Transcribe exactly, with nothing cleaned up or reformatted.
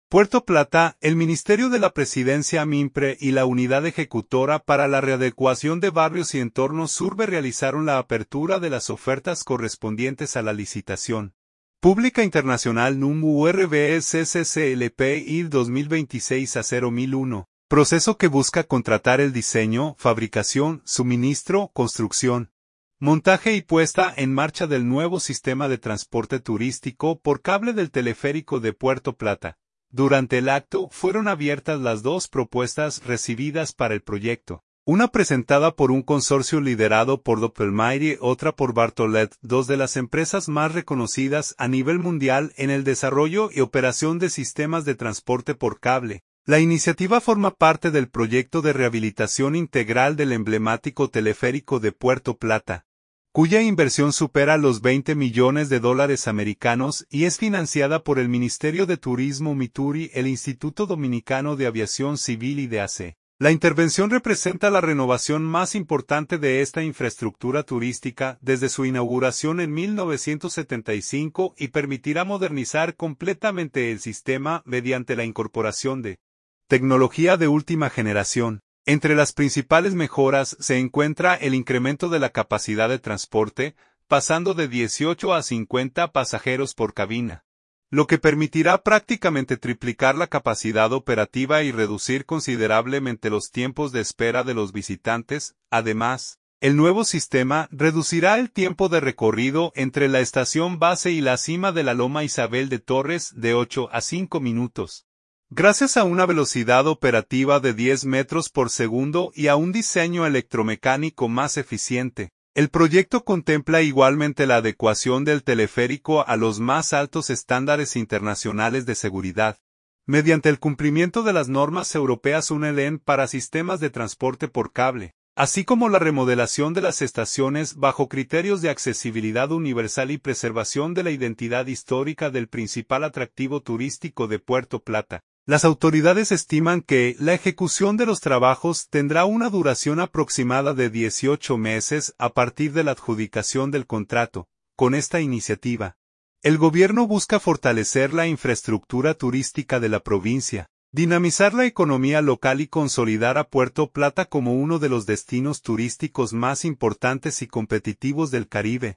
Puerto Plata, el Ministerio de la Presidencia MINPRE y la Unidad Ejecutora para la Readecuación de Barrios y Entornos SURBE realizaron la apertura de las ofertas correspondientes a la licitación Pública Internacional número U R B S C C L P I dos mil veintiséis a cero mil uno, proceso que busca contratar el diseño, fabricación, suministro, construcción, montaje y puesta en marcha del nuevo sistema de transporte turístico por cable del teleférico de Puerto Plata. Durante el acto fueron abiertas las dos propuestas recibidas para el proyecto, una presentada por un consorcio liderado por Doppelmayr y otra por Bartolet, dos de las empresas más reconocidas a nivel mundial en el desarrollo y operación de sistemas de transporte por cable. La iniciativa forma parte del proyecto de rehabilitación integral del emblemático teleférico de Puerto Plata, cuya inversión supera los veinte millones de dólares americanos y es financiada por el Ministerio de Turismo MITURI, el Instituto Dominicano de Aviación Civil y de A C E. La intervención representa la renovación más importante de esta infraestructura turística desde su inauguración en mil novecientos setenta y cinco y permitirá modernizar completamente el sistema mediante la incorporación de tecnología de última generación. Entre las principales mejoras se encuentra el incremento de la capacidad de transporte, pasando de dieciocho a cincuenta pasajeros por cabina, lo que permitirá prácticamente triplicar la capacidad operativa y reducir considerablemente los tiempos de espera de los visitantes. Además, el nuevo sistema reducirá el tiempo de recorrido entre la estación base y la cima de la Loma Isabel de Torres de ocho a cinco minutos. Gracias a una velocidad operativa de diez metros por segundo y a un diseño electromecánico más eficiente, el proyecto contempla igualmente la adecuación del teleférico a los más altos estándares internacionales de seguridad, mediante el cumplimiento de las normas europeas U N E L E N para sistemas de transporte por cable, así como la remodelación de las estaciones bajo criterios de accesibilidad universal y preservación de la identidad histórica del principal atractivo turístico de Puerto Plata. Las autoridades estiman que la ejecución de los trabajos tendrá una duración aproximada de dieciocho meses a partir de la adjudicación del contrato. Con esta iniciativa, el gobierno busca fortalecer la infraestructura turística de la provincia, dinamizar la economía local y consolidar a Puerto Plata como uno de los destinos turísticos más importantes y competitivos del Caribe.